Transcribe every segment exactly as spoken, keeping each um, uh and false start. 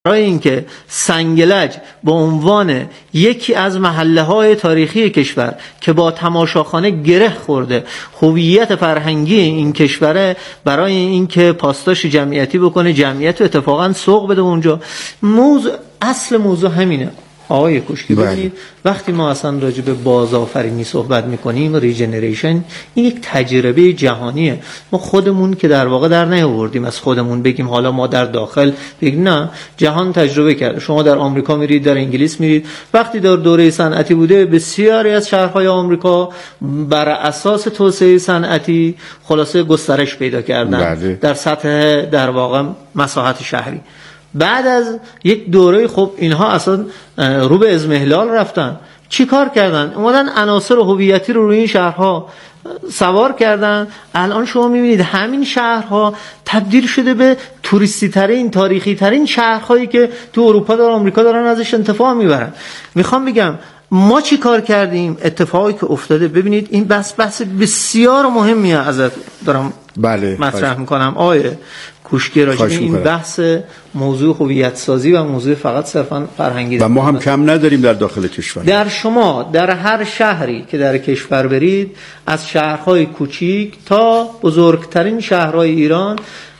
برای اینکه سنگلج به عنوان یکی از محله‌های تاریخی کشور که با تماشاخانه گره خورده هویت فرهنگی این کشوره، برای اینکه پاسداشت جمعیتی بکنه، جمعیت اتفاقا سوق بده اونجا. موضوع اصل موضوع همینه آقای کوشکی. ببینید وقتی ما اصلا راجع به بازآفرینی صحبت میکنیم، ریجنریشن، این یک تجربه جهانیه. ما خودمون که در واقع در نیاوردیم از خودمون بگیم حالا ما در داخل بگیم، نه، جهان تجربه کرده. شما در آمریکا میرید، در انگلیس میرید، وقتی در دوره صنعتی بوده بسیاری از شهرهای آمریکا بر اساس توسعه صنعتی خلاصه گسترش پیدا کردن بله. در سطح در واقع مساحت شهری. بعد از یک دوره خب اینها اصلا رو به اضمحلال رفتن. چی کار کردن؟ اومدن عناصر هویتی رو روی این شهرها سوار کردن. الان شما میبینید همین شهرها تبدیل شده به توریستی ترین، تاریخی ترین شهرهایی که تو اروپا در آمریکا دارن ازش انتفاع میبرن. میخوام بگم ما چی کار کردیم؟ اتفاقی که افتاده، ببینید این بحث بحث بسیار مهمیه، ازت دارم بله مطرح میکنم آیه کوشکی راجع به این بحث موضوع هویت سازی و موضوع فقط صرفا فرهنگی و ما هم کم نداریم در داخل کشور. در شما در هر شهری که در کشور برید، از شهرهای کوچیک تا بزرگترین شهرهای ایران،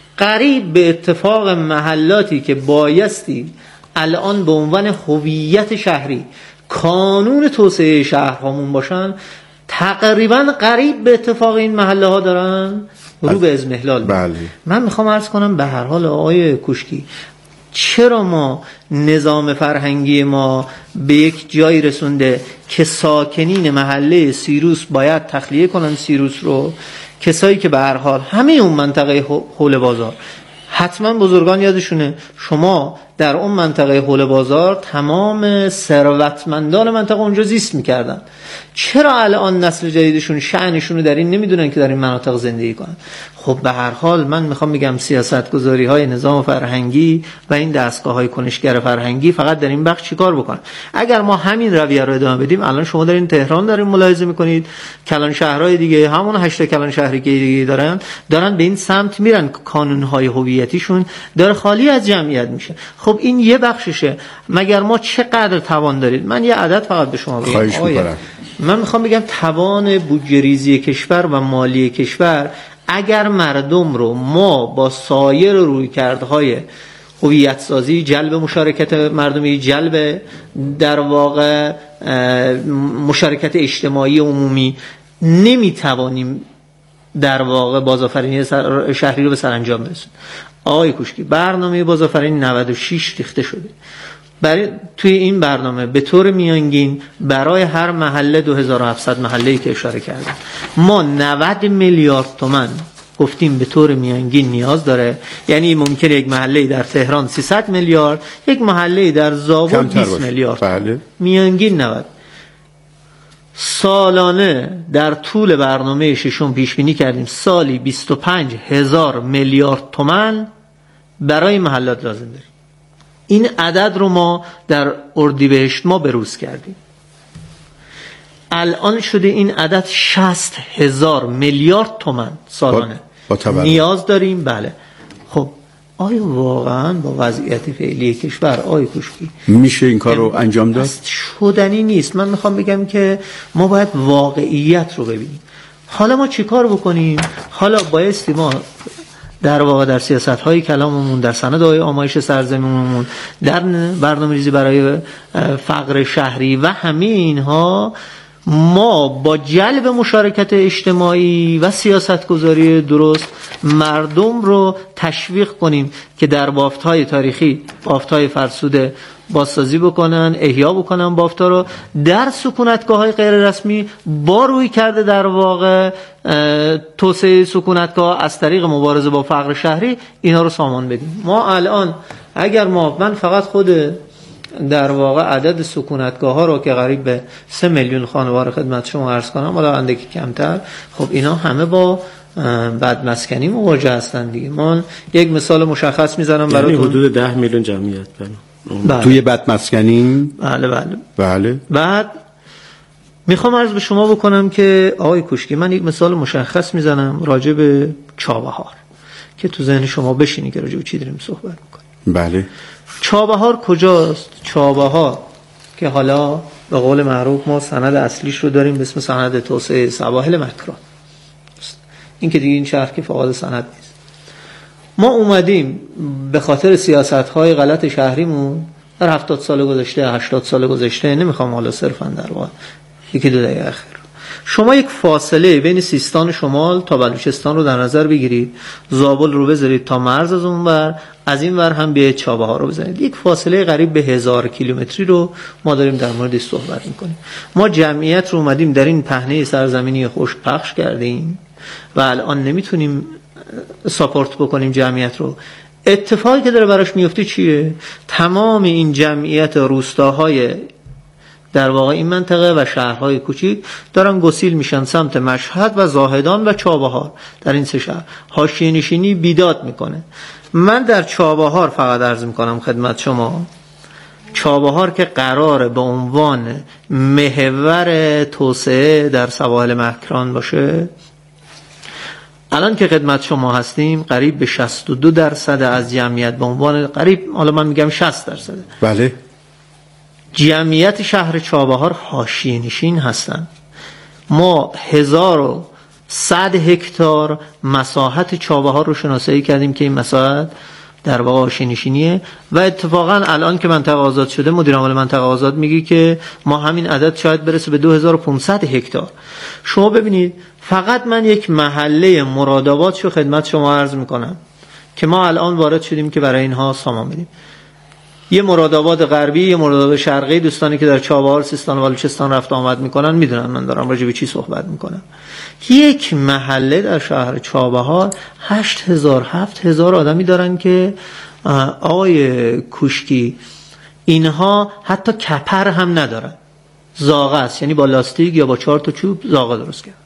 قریب به اتفاق محلاتی که بایستی الان به عنوان هویت شهری کانون توسعه شهرهامون باشن، تقریبا قریب به اتفاق این محله ها دارن رو به اضمحلال. بله. من میخوام عرض کنم به هر حال آقای کوشکی، چرا ما نظام فرهنگی ما به یک جایی رسونده که ساکنین محله سیروس باید تخلیه کنن سیروس رو، کسایی که به هر حال همه اون منطقه حول بازار، حتما بزرگان یادشونه شما در اون منطقه حول بازار تمام ثروتمندان منطقه اونجا زیست میکردن. چرا الان نسل جدیدشون شأنشون رو در این نمیدونن که در این مناطق زندگی کنن؟ خب به هر حال من میخوام بگم سیاستگذاری های نظام فرهنگی و این دستگاه های کنشگر فرهنگی فقط در این بخش چیکار بکنن؟ اگر ما همین رویه رو ادامه بدیم، الان شما در این تهران دارین ملاحظه میکنید کلان شهرهای دیگه، همون هشت کلان شهری که دیگه دارن دارن به این سمت میرن، کانون های هویتیشون داره خالی از جمعیت میشه. خب این یه بخششه. مگر ما چقدر توان دارید؟ من یه عدد فقط به شما بگم. من میخوام بگم توان بودجه ریزی کشور و مالی کشور، اگر مردم رو ما با سایر رویکردهای هویت سازی، جلب مشارکت مردمی، جلب در واقع مشارکت اجتماعی عمومی، نمیتوانیم در واقع بازآفرینی شهری رو به سرانجام برسونیم. آقای کوشکی، برنامه بازآفرینی نود و شش ریخته شده. برای توی این برنامه به طور میانگین برای هر محله دو هزار و هفتصد محله‌ای که اشاره کردم، ما نود میلیارد تومان گفتیم به طور میانگین نیاز داره. یعنی ممکنه یک محله در تهران سیصد میلیارد، یک محله در زاویه بیست میلیارد. بله. میانگین نود. سالانه در طول برنامه ششم پیش بینی کردیم سالی بیست و پنج هزار میلیارد تومان برای محلات لازم داریم. این عدد رو ما در اردیبهشت ما بروز کردیم. الان شده این عدد شصت هزار میلیارد تومان سالانه با, با نیاز داریم. بله. خب آیا واقعا با وضعیت فعلی کشور آیا کوشکی میشه این کار رو انجام داد؟ شدنی نیست. من میخوام بگم که ما باید واقعیت رو ببینیم. حالا ما چی کار بکنیم؟ حالا بایستی ما در واقع در سیاست‌های کلاممون، در سندهای آمایش سرزمینمون، در برنامه‌ریزی برای فقر شهری و همه اینها، ما با جلب مشارکت اجتماعی و سیاستگذاری درست مردم رو تشویق کنیم که در بافت‌های تاریخی، بافت‌های فرسوده بازسازی بکنن، احیا بکنن بافت‌ها رو، در سکونتگاه‌های غیر رسمی با روی کرده در واقع توسعه سکونتگاه از طریق مبارزه با فقر شهری اینا رو سامان بدیم. ما الان اگر ما من فقط خود در واقع عدد سکونتگاه ها رو که قریب به سه میلیون خانوار خدمت شما عرض کنم، حالا اندکی کمتر، خب اینا همه با بدمسکنی مواجه هستن دیگه. من یک مثال مشخص میزنم براتون. یعنی حدود ده میلیون جمعیت بله. توی بدمسکنی بله بله بله. بعد میخوام عرض به شما بکنم که آقای کوشکی، من یک مثال مشخص میزنم راجع به چابهار که تو ذهن شما بشینی که راجع به چی داریم صحبت میکنیم. بله. چابهار کجاست؟ چابهار که حالا به قول معروف ما سند اصلیش رو داریم به اسم سند توسعه سواحل مکران. این که دیگه این شهر که فقط سند نیست. ما اومدیم به خاطر سیاست‌های غلط شهریمون در هفتاد سال گذشته، هشتاد سال گذشته، نمیخوام حالا صرفاً در واقع یکی دو دهه اخیر، شما یک فاصله بین سیستان شمال تا بلوچستان رو در نظر بگیرید، زابل رو بذارید تا مرز از اون ور، از این ور هم بیاید چابهار رو بزنید، یک فاصله قریب به هزار کیلومتری رو ما داریم در موردش صحبت میکنیم. ما جمعیت رو اومدیم در این پهنه سرزمینی خوش پخش کردیم و الان نمیتونیم ساپورت بکنیم جمعیت رو. اتفاقی که داره براش میفته چیه؟ تمام این جمعیت روستاهای در واقع این منطقه و شهرهای کوچیک دارن گسیل میشن سمت مشهد و زاهدان و چابهار. در این سه شهر حاشیه نشینی بیداد میکنه. من در چابهار فقط عرض میکنم خدمت شما، چابهار که قراره به عنوان محور توسعه در سواحل مکران باشه، الان که خدمت شما هستیم قریب به شصت و دو درصد از جمعیت به عنوان قریب، حالا من میگم شصت درصد، بله، جمعیت شهر چابهار حاشیه نشین هستن. ما هزار و صد هکتار مساحت چابهار رو شناسایی کردیم که این مساحت در واقع حاشیه نشینیه و اتفاقا الان که منطقه آزاد شده مدیر عامل منطقه آزاد میگه که ما همین عدد شاید برسه به دو هزار و پانصد هکتار. شما ببینید فقط من یک محله مرادآباد شو خدمت شما عرض میکنم که ما الان وارد شدیم که برای اینها سامان بدیم. یه مرادآباد غربی، یه مرادآباد شرقی، دوستانی که در چابهار، سیستان و بلوچستان رفت آمد میکنن میدونن من دارم راجع به چی صحبت میکنم. یک محله در شهر چابهار هشت هزار هفت هزار آدمی دارن که آقای کوشکی اینها حتی کپر هم ندارن، زاغه است، یعنی با لاستیک یا با چهار تا چوب زاغه درست کرد.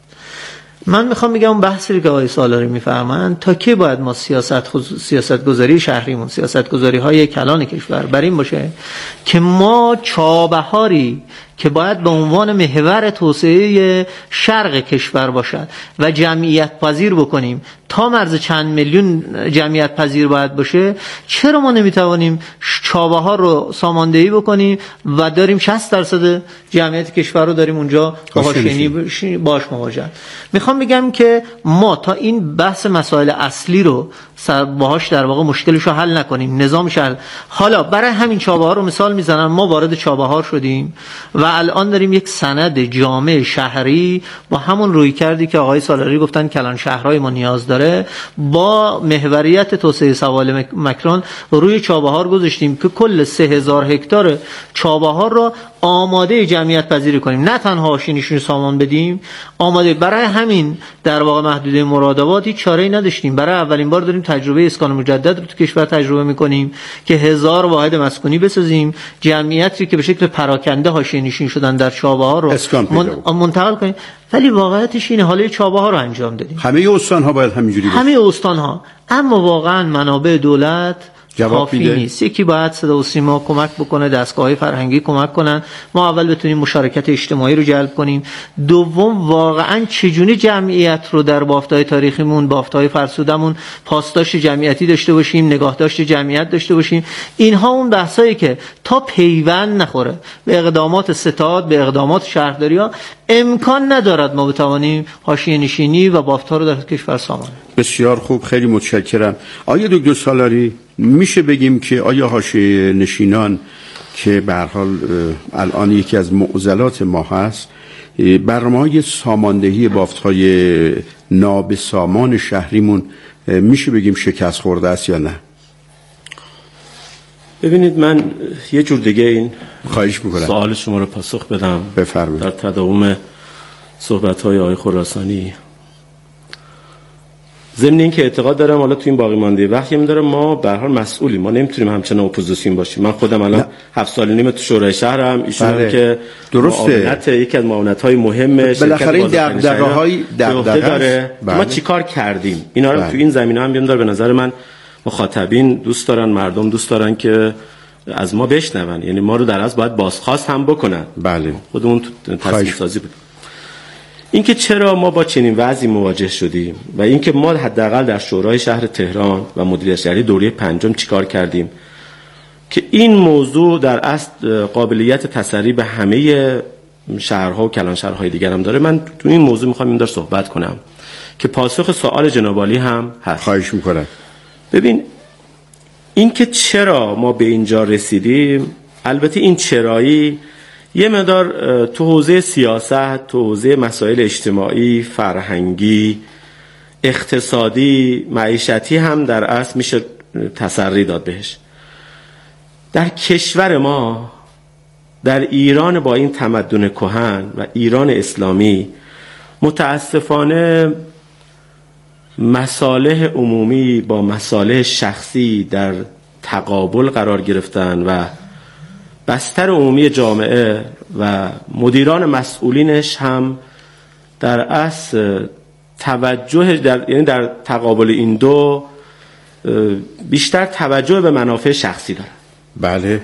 من میخوام بگم اون بحثی که آقای سالاری میفرمایند تا کی باید ما سیاست خصوص... سیاست گذاری شهریمون، سیاست گذاری های کلان کشور بر این باشه که ما چابهاری که باید به عنوان محور توسعه شرق کشور باشد و جمعیت پذیر بکنیم تا مرز چند میلیون جمعیت پذیر باید باشه، چرا ما نمیتوانیم چابهار رو ساماندهی بکنیم و داریم شصت درصد جمعیت کشور رو داریم اونجا حاشیه‌ای باش مواجه. میخوام بگم که ما تا این بحث مسائل اصلی رو باهاش در واقع مشکلش رو حل نکنیم، نظامش حل. حالا برای همین چابهار رو مثال میزنم، ما وارد چابهار شدیم و الان داریم یک سند جامع شهری با همون روی کردی که آقای سالاری گفتن کلان شهرهای ما نیاز داره، با محوریت توسعه سواحل مکران روی چابهار گذاشتیم که کل سه هزار هکتار چابهار رو آماده جمعیت پذیری کنیم، نه تنها حاشیه‌نشین سامان بدیم، آماده. برای همین در واقع محدوده مرادآباد هیچ چاره‌ای نداشتیم. برای اولین بار داریم تجربه اسکان مجدد رو تو کشور تجربه می‌کنیم که هزار واحد مسکونی بسازیم، جمعیتی که به شکل پراکنده حاشیه‌نشین شدن در چابهار رو من... منتقل کنیم. ولی واقعیتش اینه حاله چابهار رو انجام دادیم. همه استان‌ها باید همینجوری باشه. همه استان‌ها، اما واقعا منابع دولت کافی نیست. یکی باید صدا و سیما کمک بکنه، دستگاه‌های فرهنگی کمک کنن، ما اول بتونیم مشارکت اجتماعی رو جلب کنیم. دوم واقعا چجوری جمعیت رو در بافت‌های تاریخیمون، بافت‌های فرسودمون پاسداشت جمعیتی داشته باشیم، نگاهداشت جمعیت داشته باشیم. اینها اون بحثایی که تا پیوند نخوره به اقدامات ستاد، به اقدامات شهرداری‌ها، امکان ندارد ما بتوانیم حاشیه‌نشینی و بافت‌ها رو در کشور سامان. بسیار خوب، خیلی متشکرم. آیا دکتر سالاری میشه بگیم که آیا حاشیه نشینان که به هر حال الان یکی از معضلات ما هست، برنامه‌های ساماندهی بافت‌های نابسامان شهریمون میشه بگیم شکست خورده است یا نه؟ ببینید من یه جور دیگه این خواهش میکنم سوال شما رو پاسخ بدم. بفرمایید. در تداوم صحبت‌های آقای خراسانی، ضمن این که اعتقاد دارم حالا تو این باقی مانده وقتی می‌داره ما به هر حال مسئولیم، ما نمیتونیم همچنان اپوزیسیون باشیم. من خودم الان هفت سال و نیم تو شورای شهرم، ایشون که درسته یکی از معاونت‌های مهم بالاخره این دغدغه‌های دغدغه داره. ما چیکار کردیم اینا رو تو این زمینه هم بیام داره. به نظر من مخاطبین دوست دارن، مردم دوست دارن که از ما بشنون، یعنی ما رو در از باید بازخواست هم بکنن. بله، خودمون تو تصمیم سازی بود. اینکه چرا ما با چنین وضعی مواجه شدیم و اینکه ما حداقل در شورای شهر تهران و مدیریت شهری دوره پنجم چیکار کردیم که این موضوع در اصل قابلیت تسری به همه شهرها و کلان شهرهای دیگر هم داره. من تو این موضوع میخوام این دار صحبت کنم که پاسخ سوال جناب عالی هم هست. خواهش میکنم. ببین این که چرا ما به اینجا رسیدیم، البته این چرایی یه مقدار تو حوزه سیاست، تو حوزه مسائل اجتماعی، فرهنگی، اقتصادی، معیشتی هم در اصل میشه تسری داد بهش. در کشور ما، در ایران با این تمدن کهن و ایران اسلامی، متاسفانه مصالح عمومی با مصالح شخصی در تقابل قرار گرفتن و بستر عمومی جامعه و مدیران مسئولینش هم در اصل توجه در یعنی در تقابل این دو بیشتر توجه به منافع شخصی داره. بله.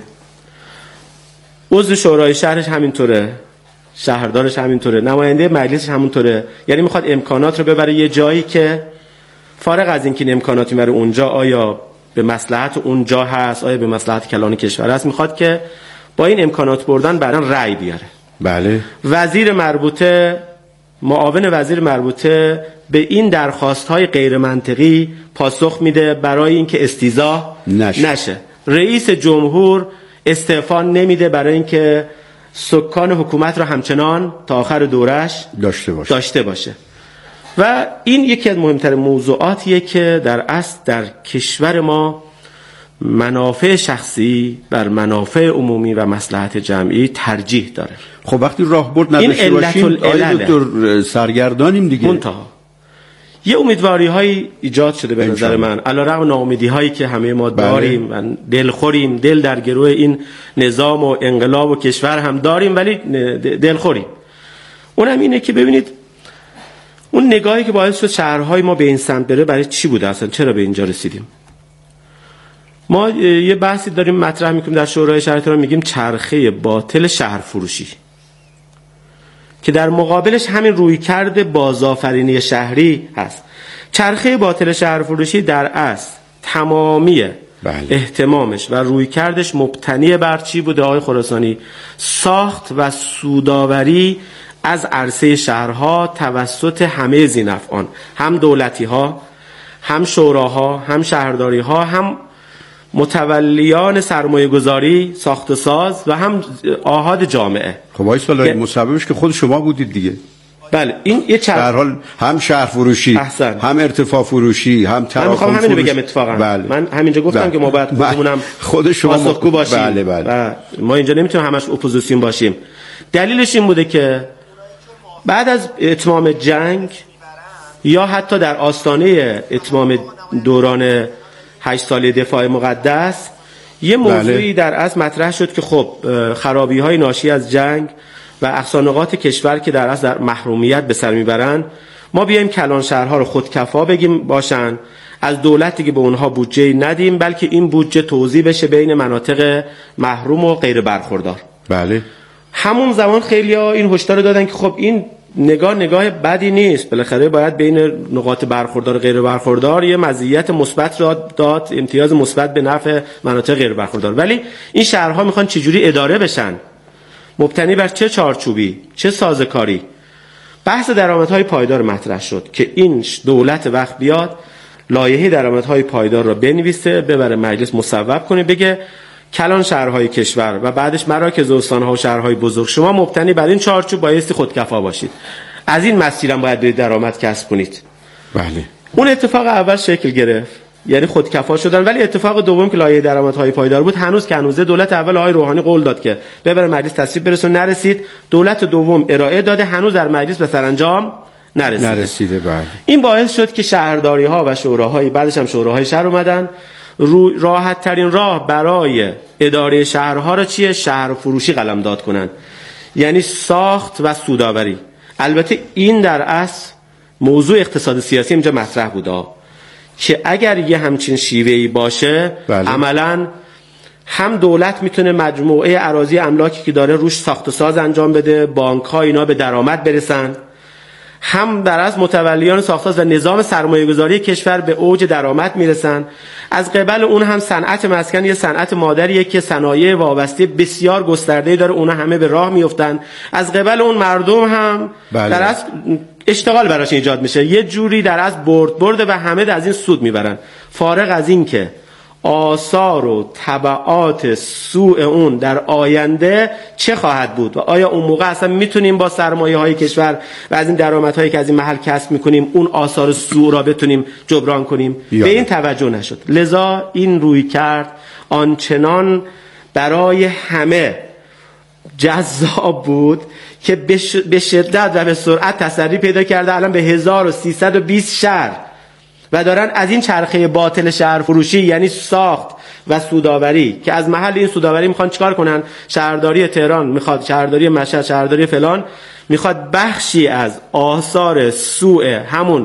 عضو شورای شهرش همینطوره، شهردارش همینطوره، نماینده مجلسش همونطوره. یعنی میخواد امکانات رو ببره یه جایی که فارغ از اینکه این امکاناتی میبره اونجا آیا به مصلحت اونجا هست، آیا به مصلحت کلان کشور هست، میخواد که با این امکانات بردن بعداً رأی بیاره. بله. وزیر مربوطه، معاون وزیر مربوطه به این درخواست‌های غیر منطقی پاسخ میده برای اینکه استیضاح نشه. نشه. رئیس جمهور استعفا نمیده برای اینکه سکان حکومت رو همچنان تا آخر دورش داشته باشه. داشته باشه. و این یکی از مهمترین موضوعاتیه که در اصل در کشور ما منافع شخصی بر منافع عمومی و مصلحت جمعی ترجیح داره. خب وقتی راهبرد نداشته باشیم آیا دکتر سرگردانیم دیگه؟ منتها یه امیدواری های ایجاد شده به نظر من، علیرغم ناامیدی هایی که همه ما داریم و دلخوریم، دل در گروه این نظام و انقلاب و کشور هم داریم، ولی دلخوریم. اونم اینه که ببینید اون نگاهی که باعث شد شهرهای ما به این سمت بره برای چی بوده اصلا؟ چرا به اینجا رسیدیم؟ ما یه بحثی داریم مطرح میکنیم در شورای شهر تهران، میگیم چرخه باطل شهر فروشی، که در مقابلش همین رویکرد بازآفرینی شهری هست. چرخه باطل شهر فروشی در اصل تمامی بله. اهتمامش و رویکردش مبتنی بر چی بوده آقای خراسانی؟ ساخت و سودآوری از عرصه شهرها توسط همه ذی‌نفعان، هم دولتی ها، هم شوراها، هم شهرداری ها، هم متولیان سرمایه گذاری، ساخت و ساز و هم آحاد جامعه. خب آقای سالاری مسببش که خود شما بودید دیگه. بله این یه چرخ در حال هم شهر فروشی، احسن. هم ارتفاع فروشی، هم تراکم فروشی. من میخوام همین بگم اتفاقا. بله. من همینجا گفتم بله. که ما باید خودمونم خود شما پاسخگو باشیم. بله بله. ما اینجا نمیتونیم همش اپوزیسیون باشیم. دلیلش این بوده که بعد از اتمام جنگ یا حتی در آستانه اتمام دوران هشت ساله دفاع مقدس یه موضوعی بله. در اصل مطرح شد که خب خرابی‌های ناشی از جنگ و اقصانقاط کشور که در اصل در محرومیت به سر میبرن، ما بیایم کلان شهرها رو خودکفا بگیم باشن، از دولتی که به اونها بودجه ندیم، بلکه این بودجه توزیع بشه بین مناطق محروم و غیر برخوردار. بله. همون زمان خیلی‌ها این هشدار دادن که خب این نگاه نگاه بدی نیست، بالاخره باید بین نقاط برخوردار و غیر برخوردار یه مزیت مثبت را داد، امتیاز مثبت به نفع مناطق غیر برخوردار. ولی این شهرها میخوان چجوری اداره بشن؟ مبتنی بر چه چارچوبی، چه سازکاری؟ بحث درآمدهای پایدار مطرح شد که این دولت وقت بیاد لایحه درآمدهای پایدار را بنویسه، ببره مجلس مصوب کنه، بگه کلان شهرهای کشور و بعدش مراکز استان‌ها و شهرهای بزرگ شما مبتنی بر این چارچوب بایستی خودکفا باشید، از این مسیرم باید برید درآمد کسب کنید. بله. اون اتفاق اول شکل گرفت، یعنی خودکفا شدن. ولی اتفاق دوم که لایحه درآمدهای پایدار بود، هنوز که هنوزه دولت اول آقای روحانی قول داد که ببره مجلس تصویب برسون، نرسید. دولت دوم ارائه داده، هنوز در مجلس به سرانجام نرسیده. نرسیده بله. این باعث شد که شهرداری‌ها و شوراهای بعدش هم شوراهای شهر اومدن. راحت ترین راه برای اداره شهرها را چیه؟ شهر فروشی قلمداد کنن، یعنی ساخت و سودآوری. البته این در اصل موضوع اقتصاد سیاسی اینجا مطرح بوده که اگر یه همچین شیوهی باشه بله. عملاً هم دولت میتونه مجموعه اراضی املاکی که داره روش ساخت و ساز انجام بده، بانک‌ها اینا به درآمد برسن، هم در از متولیان ساخت‌ساز و نظام سرمایه‌گذاری کشور به اوج درآمد میرسن، از قبل اون هم صنعت مسکن یه صنعت مادریه که صنایع وابسته بسیار گسترده‌ای داره، اونها همه به راه میافتن. از قبل اون مردم هم بله. در از اشتغال براش ایجاد میشه، یه جوری در از برد برده و همه از این سود میبرن. فارغ از این که آثار و تبعات سوء اون در آینده چه خواهد بود و آیا اون موقع اصلا میتونیم با سرمایه های کشور و از این درآمدهایی که از این محل کسب میکنیم اون آثار سوء را بتونیم جبران کنیم؟ یا. به این توجه نشد. لذا این روی کرد آنچنان برای همه جذاب بود که به شدت و به سرعت تسری پیدا کرده. الان به هزار و سیصد و بیست شهر و دارن از این چرخه باطل شهر فروشی، یعنی ساخت و سوداوری، که از محل این سوداوری میخوان چیکار کنن؟ شهرداری تهران میخواد، شهرداری مشهد، شهرداری فلان میخواد بخشی از آثار سوء همون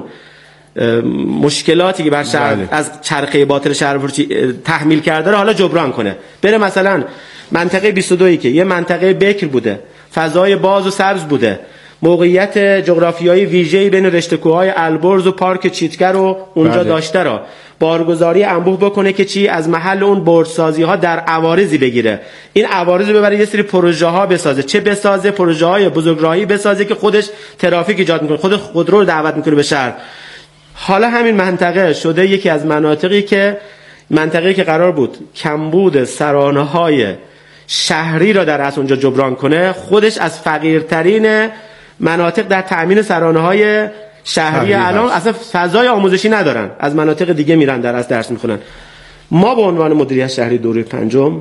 مشکلاتی که بر شهر بله. از چرخه باطل شهر فروشی تحمیل کرده رو حالا جبران کنه. بره مثلا منطقه بیست و دو که یه منطقه بکر بوده، فضای باز و سبز بوده، موقعیت جغرافیایی ویژه‌ای بین رشته‌کوه‌های البرز و پارک چیتگر رو اونجا بله. داشته را بارگذاری انبوه بکنه که چی؟ از محل اون بردسازی‌ها در عوارضی بگیره، این عوارض رو ببره یه سری پروژه‌ها بسازه. چه بسازه؟ پروژه‌های بزرگراهی بسازه که خودش ترافیک ایجاد می‌کنه، خود خودرو رو دعوت می‌کنه به شهر. حالا همین منطقه شده یکی از مناطقی که منطقه‌ای که قرار بود کمبود سرانه‌های شهری را در اصل اونجا جبران کنه، خودش از فقیرترین مناطق در تأمین سرانه‌های شهری الان اصلا فضای آموزشی ندارن، از مناطق دیگه میرن در از درس میخونن. ما به عنوان مدیریت شهری دوره پنجم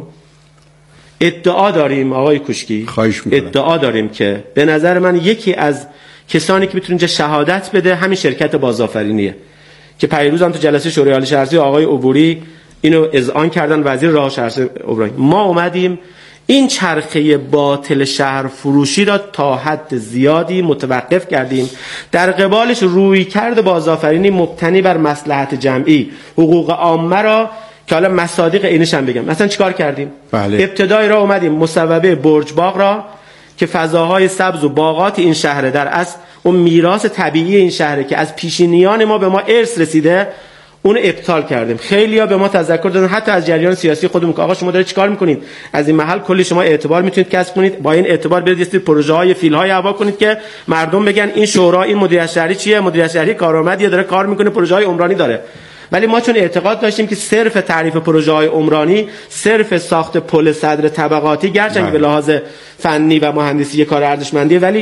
ادعا داریم آقای کوشکی، ادعا داریم که به نظر من یکی از کسانی که میتونه اینجا شهادت بده همین شرکت بازآفرینیه که پیروز هم تو جلسه شورای عالی شهرسازی آقای عبوری اینو اذعان کردن، وزیر راه شهرسازی عبوری. ما اومدیم این چرخه باطل شهر فروشی را تا حد زیادی متوقف کردیم، در قبالش روی کرد بازآفرینی مبتنی بر مصلحت جمعی، حقوق عامه را که حالا مصادیق اینش هم بگم. مثلا چیکار کردیم؟ بله. ابتدای را اومدیم مصوبه برج باغ را که فضاهای سبز و باغات این شهر در اصل اون میراث طبیعی این شهره که از پیشینیان ما به ما ارث رسیده، اون ابطال کردیم. خیلی‌ها به ما تذکر دادن، حتی از جریان سیاسی خودمون، که آقا شما دارید چیکار میکنید؟ از این محل کلی شما اعتبار میتونید کسب کنید، با این اعتبار برید یه سری پروژه‌های فیل‌های هوا کنید که مردم بگن این شورا، این مدیریت شهری چیه؟ مدیریت شهری کارآمدیه، داره کار میکنه، پروژه‌های عمرانی داره. ولی ما چون اعتقاد داشتیم که صرف تعریف پروژه‌های عمرانی، صرف ساخت پل صدر طبقاتی، گرچه به لحاظ فنی و مهندسی کار ارزشمندیه ولی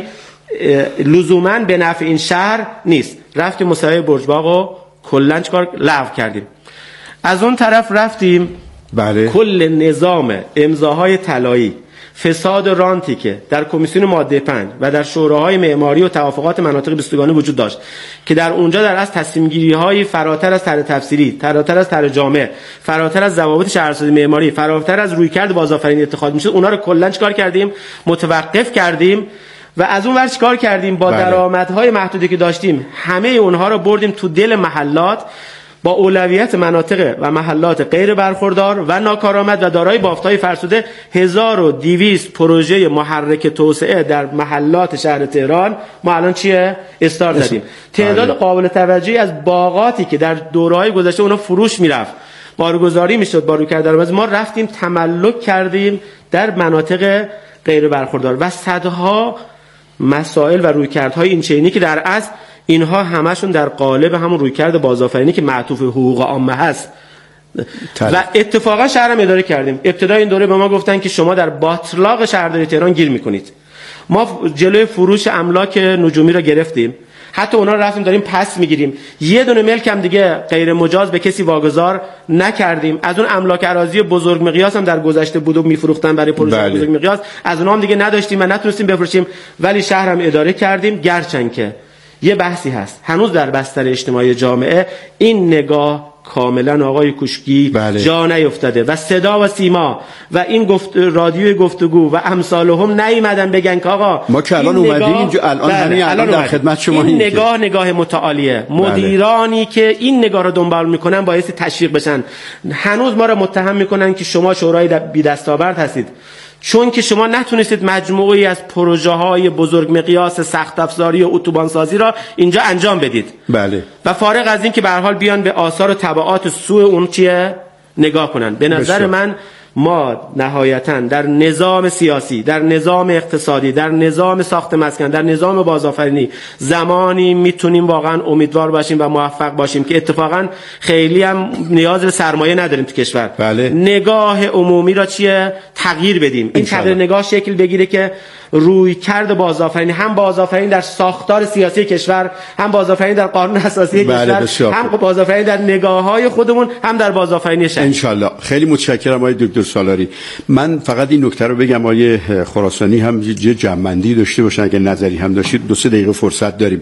لزوماً به نفع این شهر نیست. رفتیم مصوبه برج باغو کلاً چیکار لغو کردیم. از اون طرف رفتیم بله. کل نظام امضاهای طلایی، فساد و رانتی که در کمیسیون ماده پنج و در شوراهای معماری و توافقات مناطق بیستگانه وجود داشت که در اونجا در از تصمیم گیری های فراتر از طرح تفسیری، فراتر از طرح جامع، فراتر از ضوابط شهرسازی معماری، فراتر از رویکرد بازآفرینی اتخاذ میشد، اونا رو کلاً چیکار کردیم؟ متوقف کردیم. و از اون ور چیکار کردیم؟ با بله. درآمدهای محدودی که داشتیم همه اونها رو بردیم تو دل محلات با اولویت مناطق و محلات غیر برخوردار و ناکارآمد و دارای بافت‌های فرسوده. هزار و دویست پروژه محرک توسعه در محلات شهر تهران ما الان چیه؟ استارت دادیم. تعداد قابل توجهی از باغاتی که در دوره‌های گذشته اونا فروش میرفت، بارگذاری میشد، بارو کردن، ما رفتیم تملک کردیم در مناطق غیر برخوردار و صدها مسائل و رویکردهای این چینی که در اصل اینها همشون در قالب همون رویکرد بازآفرینی که معطوف حقوق عامه هست تل. و اتفاقا شهرم اداره کردیم. ابتدای این دوره به ما گفتن که شما در باطلاق شهرداری تهران گیر میکنید. ما جلوی فروش املاک نجومی را گرفتیم، حتی اونا رو رفتیم داریم پس میگیریم. یه دونه ملک هم دیگه غیر مجاز به کسی واگذار نکردیم. از اون املاک اراضی بزرگ مقیاس هم در گذشته بود و میفروختن برای پروژه بله. بزرگ مقیاس، از اونها هم دیگه نداشتیم و نتونستیم بفروشیم، ولی شهر هم اداره کردیم. گرچند که یه بحثی هست هنوز در بستر اجتماعی جامعه این نگاه کاملا آقای کوشکی بله. جا نیفتاده و صدا و سیما و این گفت رادیوی گفتگو و امثالهم نیومدن بگن که آقا ما که الان اومدیم اینجا الان بله. الان در خدمت شما این نگاه نگاه متعالیه. مدیرانی بله. که این نگاه رو دنبال میکنن باعث تشویق بشن. هنوز ما رو متهم میکنن که شما شورای بی دستاورد هستید، چون که شما نتونستید مجموعی از پروژه های بزرگ مقیاس سخت افزاری و اتوبان سازی را اینجا انجام بدید. بله. و فارغ از این که به هر حال بیان به آثار و تبعات سوء اون چیه نگاه کنن. به نظر بسیار. من ما نهایتاً در نظام سیاسی، در نظام اقتصادی، در نظام ساخت مسکن، در نظام بازآفرینی زمانی میتونیم واقعا امیدوار باشیم و موفق باشیم که اتفاقا خیلی هم نیاز به سرمایه نداریم تو کشور. بله. نگاه عمومی را چیه تغییر بدیم. این تغییر نگاه شکل بگیره که روی کرد بازآفرینی، هم بازآفرینی در ساختار سیاسی کشور، هم بازآفرینی در قانون اساسی بله کشور، هم بازآفرینی در نگاه‌های خودمون، هم در بازآفرینی شهر. ان شاءالله. خیلی متشکرم آقای دکتر سالاری. من فقط این نکته رو بگم آقای خراسانی هم یه جمع‌بندی داشته باشن، اگه نظری هم داشتید دو سه دقیقه فرصت داریم.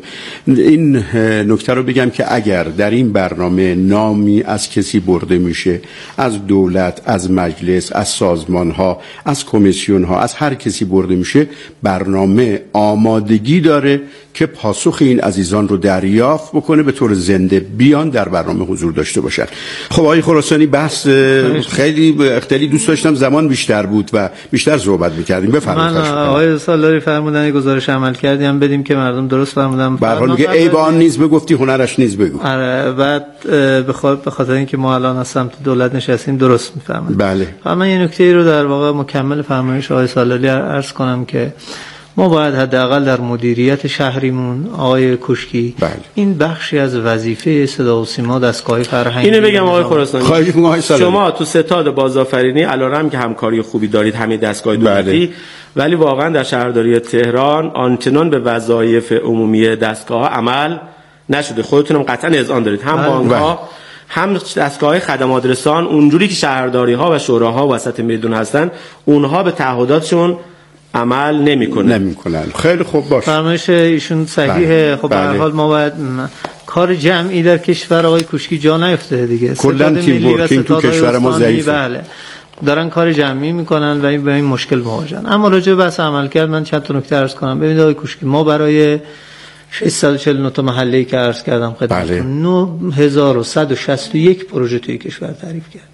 این نکته رو بگم که اگر در این برنامه نامی از کسی برده میشه، از دولت، از مجلس، از سازمان‌ها، از کمیسیون‌ها، از هر کسی برده میشه، برنامه آمادگی داره که پاسخ این عزیزان رو دریافت بکنه، به طور زنده بیان در برنامه حضور داشته باشن. خب آقای خراسانی بحث خیلی خیلی دوست داشتم، زمان بیشتر بود و بیشتر صحبت می‌کردیم. بفرمایید. من آقای سالاری فرمودن گزارش عمل کردیم بدیم که مردم درست فرمودن. به هر حال میگه ای با آن نیز بگفتی هنرش نیز بگو. آره بعد به خاطر اینکه ما الان از سمت دولت نشستیم درست می‌فهمن. بله. من یه نکته رو در واقع مکمل فرمایش آقای سالاری عرض کنم که ما باید حداقل در مدیریت شهریمون آقای کوشکی بله. این بخشی از وظیفه صدا و سیما دستگاه فرهنگی اینو بگم آقای خراسانی، شما تو ستاد بازآفرینی علارم که همکاری خوبی دارید همین دستگاه دولتی بله. ولی واقعا در شهرداری تهران آنچنان به وظایف عمومی دستگاه عمل نشده. خودتونم قطعا اذعان دارید، هم بانک‌ها هم دستگاه خدمات رسان اونجوری که شهرداری‌ها و شوراها وسط میدون هستن اونها به تعهداتشون عمل نمی‌کنن نمی‌کنن. خیلی خوب باشه. فرمایش ایشون صحیحه. خب به هر حال ما باید کار جمعی در کشور آقای کوشکی جا نیفته دیگه. کلاً تیم ورکینگ تو کشور ما ضعیفه. بله. دارن کار جمعی میکنن و این به این مشکل مواجهن. اما راجع به بحث عمل کرد من چند تا نکته عرض کنم. ببینید آقای کوشکی ما برای ششصد و چهل و نه تا محله‌ای که عرض کردم خدمتتون نه هزار و صد و شصت و یک پروژه توی کشور تعریف کردیم.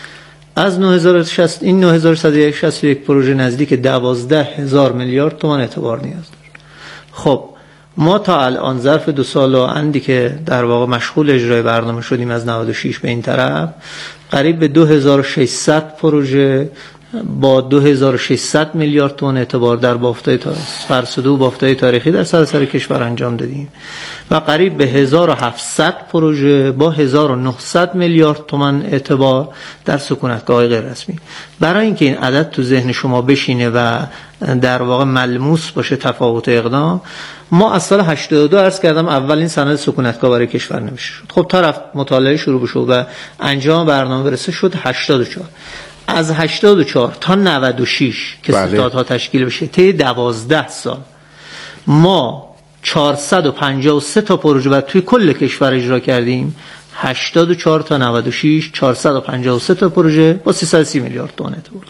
از نه هزار و شصت این نه هزار و صد و شصت و یک پروژه نزدیک دوازده هزار میلیارد تومان اعتبار نیاز داره. خب ما تا الان ظرف دو سال و اندی که در واقع مشغول اجرای برنامه شدیم از نود و شش به این طرف قریب به دو هزار و ششصد پروژه با دو هزار و ششصد میلیارد تومان اعتبار در بافت‌های فرسوده و بافت‌های تاریخی در سراسر کشور انجام دادیم و قریب به هزار و هفتصد پروژه با هزار و نهصد میلیارد تومان اعتبار در سکونتگاه‌های غیر رسمی. برای اینکه این عدد تو ذهن شما بشینه و در واقع ملموس باشه تفاوت اقدام، ما از سال هشتاد و دو عرض کردم اولین سند سکونتگاه برای کشور نوشته شد. خب تا رفت مطالعه شروع بشه و انجام برنامه برسه شد هشتاد و چهار. از هشتاد و چهار تا نود و شش که بله. ستادها تشکیل بشه طی دوازده سال ما چهارصد و پنجاه و سه تا پروژه و توی کل کشور اجرا کردیم. هشتاد و چهار تا نود و شش چهارصد و پنجاه و سه تا پروژه با سیصد و سی میلیارد تومان اعتبار.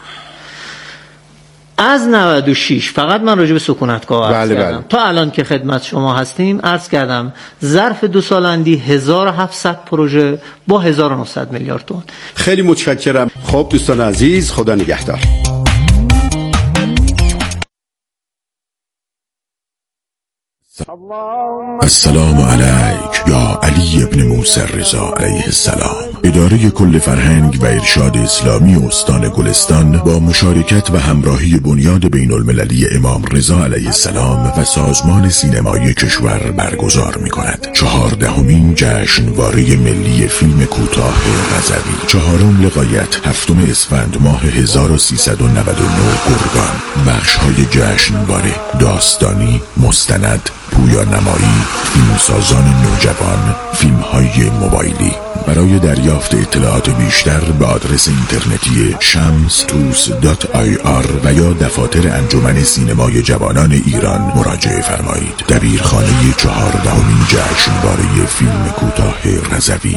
از نود و شش فقط من راجع به سکونتگاه عرض بله کردم بله. تا الان که خدمت شما هستیم عرض کردم ظرف دو سال اندی هزار و هفتصد پروژه با هزار و نهصد میلیارد تومان. خیلی متشکرم. خب دوستان عزیز خدا نگهدار. السلام علیک یا علی ابن موسی رضا علیه السلام. اداره کل فرهنگ و ارشاد اسلامی استان گلستان با مشارکت و همراهی بنیاد بین المللی امام رضا علیه السلام و سازمان سینمای کشور برگزار می کند چهاردهمین جشنواره ملی فیلم کوتاه رضوی. چهارم لقایت هفتم اسفند ماه هزار و سیصد و نود و نه گرگان. بخش های جشنواره داستانی، مستند، پویانمایی، فیلمسازان نوجوان، فیلم های موبایلی. برای دریافت اطلاعات بیشتر به آدرس اینترنتی شمس توس دات آی آر و یا دفاتر انجمن سینمای جوانان ایران مراجعه فرمایید. دبیرخانه چهاردهمین جشنواره فیلم کوتاه رضوی.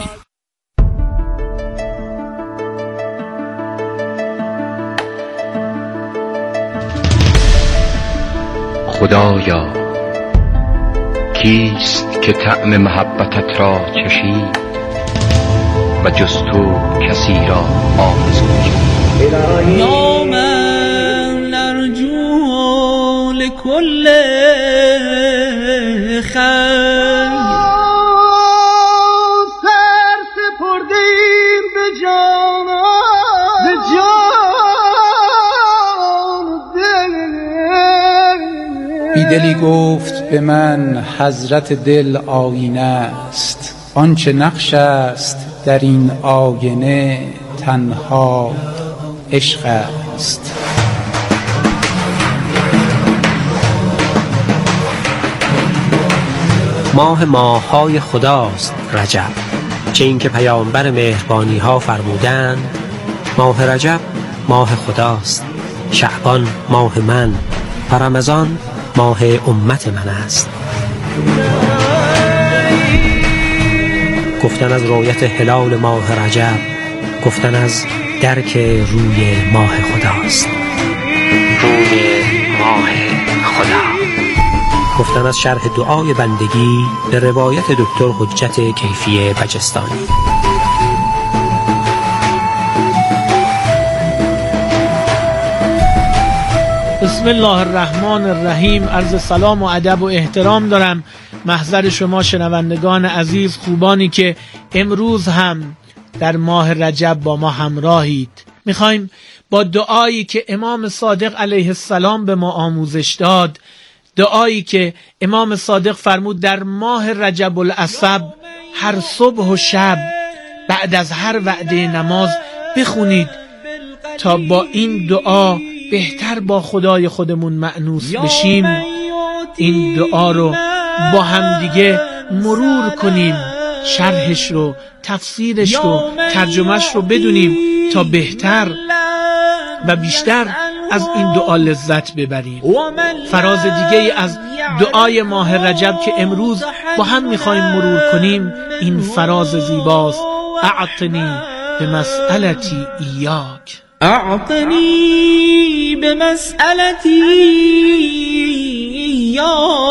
خدایا کیست که طعم محبتت را چشید و جز تو کسی را آرزو کرد؟ یا من خیر سر سپردیم به جان به جان دل. بیدلی گفت به من حضرت دل آینه است، آنچه نقش است در این آینه تنها عشق است. ماه ماه‌های خداست رجب، چه این که پیامبر مهربانی ها فرمودند ماه رجب ماه خداست، شعبان ماه من و رمضان ماه امت من است. گفتن از رؤیت هلال ماه رجب گفتن از درک روی ماه خداست، روی ماه خدا. گفتن از شرح دعای بندگی به روایت دکتر حجت کیفی بجستانی. بسم الله الرحمن الرحیم. عرض سلام و ادب و احترام دارم محضر شما شنوندگان عزیز، خوبانی که امروز هم در ماه رجب با ما همراهید. میخوایم با دعایی که امام صادق علیه السلام به ما آموزش داد، دعایی که امام صادق فرمود در ماه رجب العصب هر صبح و شب بعد از هر وعده نماز بخونید تا با این دعا بهتر با خدای خودمون مأنوس بشیم. این دعا رو با همدیگه مرور کنیم، شرحش رو، تفسیرش رو، ترجمهش رو بدونیم تا بهتر و بیشتر از این دعا لذت ببریم. فراز دیگه از دعای ماه رجب که امروز با هم میخوایم مرور کنیم این فراز زیباست: اعطنی به مسئلتی ایاک، اعطنی به مسئلتی ایاک.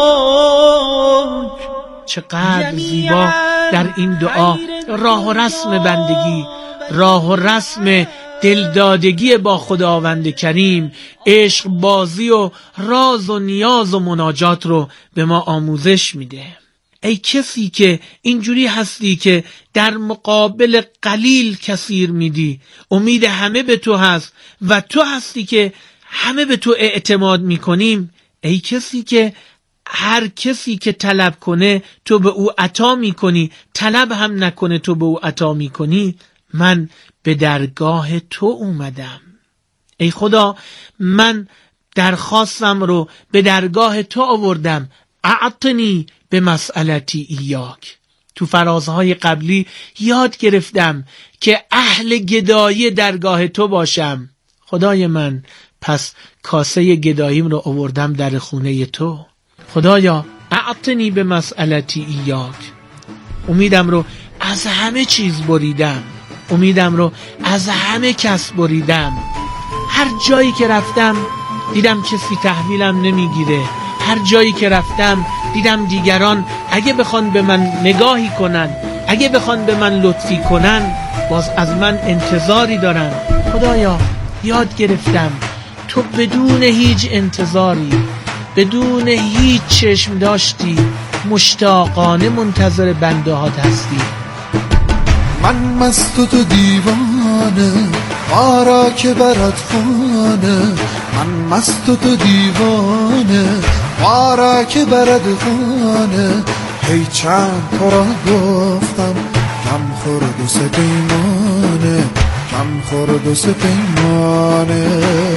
چقدر زیبا در این دعا راه و رسم بندگی، راه و رسم دلدادگی با خداوند کریم، عشق بازی و راز و نیاز و مناجات رو به ما آموزش میده. ای کسی که اینجوری هستی که در مقابل قلیل کثیر میدی، امید همه به تو هست و تو هستی که همه به تو اعتماد میکنیم. ای کسی که هر کسی که طلب کنه تو به او عطا میکنی، طلب هم نکنه تو به او عطا میکنی. من به درگاه تو اومدم ای خدا، من درخواستم رو به درگاه تو آوردم. اعطنی به مسئلتی ایاک. تو فرازهای قبلی یاد گرفتم که اهل گدایی درگاه تو باشم. خدای من، پس کاسه گداییم رو آوردم در خونه تو. خدایا اعطنی به مسئلتی ایاک. امیدم رو از همه چیز بریدم، امیدم رو از همه کس بریدم. هر جایی که رفتم دیدم کسی تحویلم نمیگیره. هر جایی که رفتم دیدم دیگران اگه بخوان به من نگاهی کنن، اگه بخوان به من لطفی کنن، باز از من انتظاری دارن. خدایا یاد گرفتم تو بدون هیچ انتظاری، بدون هیچ چشم داشتی، مشتاقانه منتظر بنده هات هستی. من مست و تو دیوانه، آرا که برات خانه. من مست و تو دیوانه، آرا که برات خانه. هی چند تو را گفتم کم خورد و سه پیمانه، کم خورد و سه پیمانه.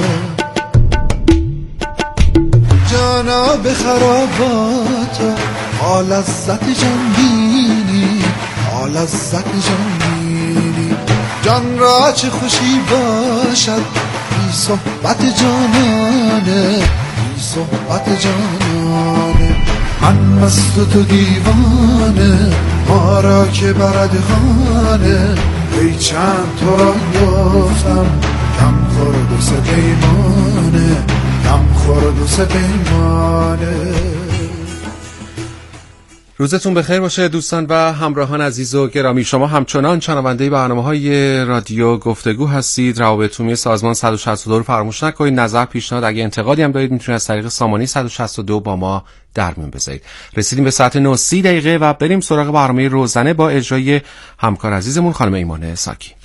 جانا به خراباتا حال لذت جان بینی، حال لذت جان بینی. جان را چه خوشی باشد بی صحبت جانانه، بی صحبت جانانه. من مست و تو دیوانه، ما را که برد خانه. ای چند تو را گفتم کم خورد و سه پیمانه، کم خورد و سه پیمانه. روزتون بخیر باشه دوستان و همراهان عزیز و گرامی. شما همچنان شنونده برنامه‌های رادیو گفتگو هستید. روابط عمومی سازمان صد و شصت و دو رو فراموش نکنید. نظر، پیشنهاد، اگه انتقادی هم دارید میتونید از طریق سامانه صد و شصت و دو با ما در میون بذارید. رسیدیم به ساعت نه و سی دقیقه و بریم سراغ برنامه روزانه با اجرای همکار عزیزمون خانم ایمان ساکی.